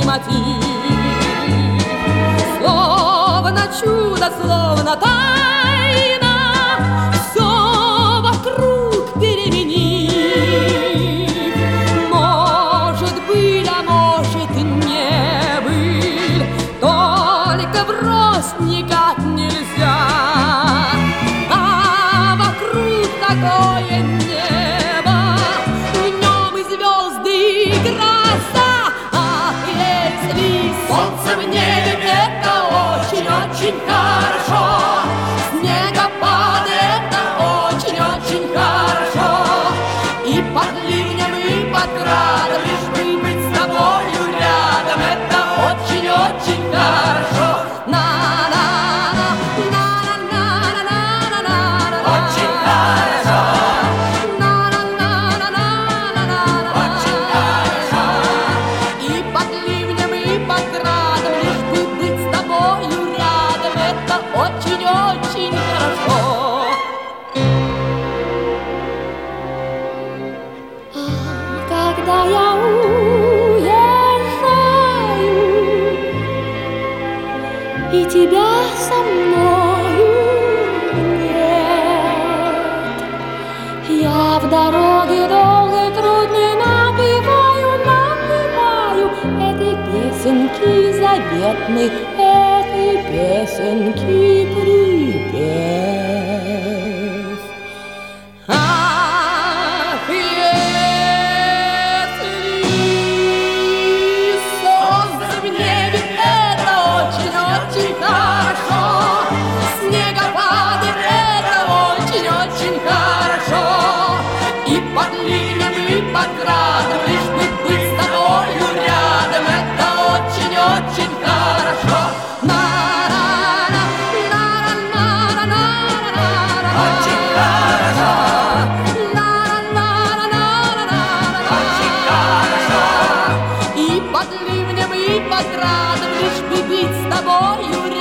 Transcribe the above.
мотив. Словно чудо, словно тайна, все вокруг переменив. Может быть, а может не быть, только врозь никак нельзя. А вокруг такое небо, в нем и звезды, и гроза. Ах, если солнце в небе, это очень-очень хорошо. Снегопад — это очень-очень хорошо. И под ливнем, и под градом, лишь бы быть с тобою рядом, это очень-очень хорошо. На-на-на, на-на-на-на-на-на-на. Очень хорошо. На-на-на-на-на-на-на. Очень хорошо. И под ливнем, и под градом, лишь бы быть с тобою рядом, это очень-очень хорошо. Когда я уезжаю, и тебя со мною нет, я в дороге долгой трудной напеваю этой песенки заветной, этой песенки припев. Ах, если солнце в небе, это очень-очень хорошо. Снегопады — это очень-очень хорошо. И под ливнем, и под градом, лишь бы быть с тобою рядом, это очень-очень хорошо. На-на-на, на-на-на-на-на-на. Очень хорошо. На-на-на-на-на-на-на. Очень хорошо. И под ливнем, и под градом, лишь бы быть с тобою рядом.